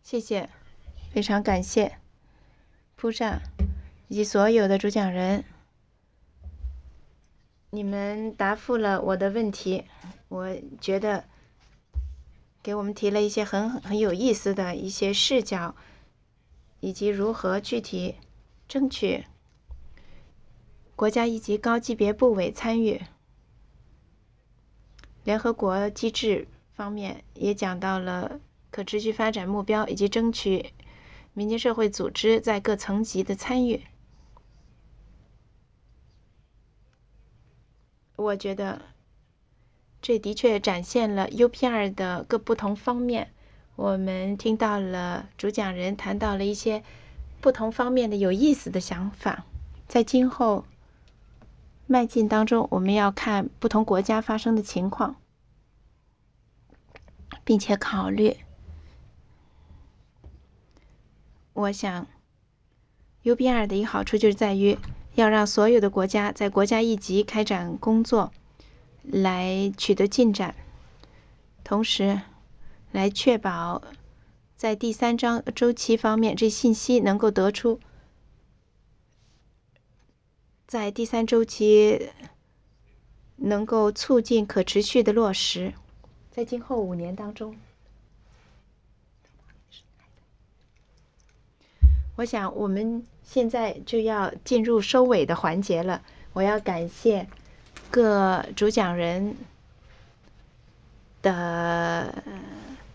谢谢，非常感谢铺上以及所有的主讲人，你们答复了我的问题，我觉得给我们提了一些很有意思的一些视角，以及如何具体争取国家一级高级别部委参与。联合国机制方面也讲到了可持续发展目标，以及争取民间社会组织在各层级的参与。我觉得这的确展现了 UPR 的各不同方面。我们听到了主讲人谈到了一些不同方面的有意思的想法。在今后迈进当中，我们要看不同国家发生的情况，并且考虑。我想 UPR 的一个好处就是在于要让所有的国家在国家一级开展工作，来取得进展，同时来确保在第三周期方面这信息能够得出，在第三周期能够促进可持续的落实。在今后5年当中，我想我们现在就要进入收尾的环节了。我要感谢各主讲人的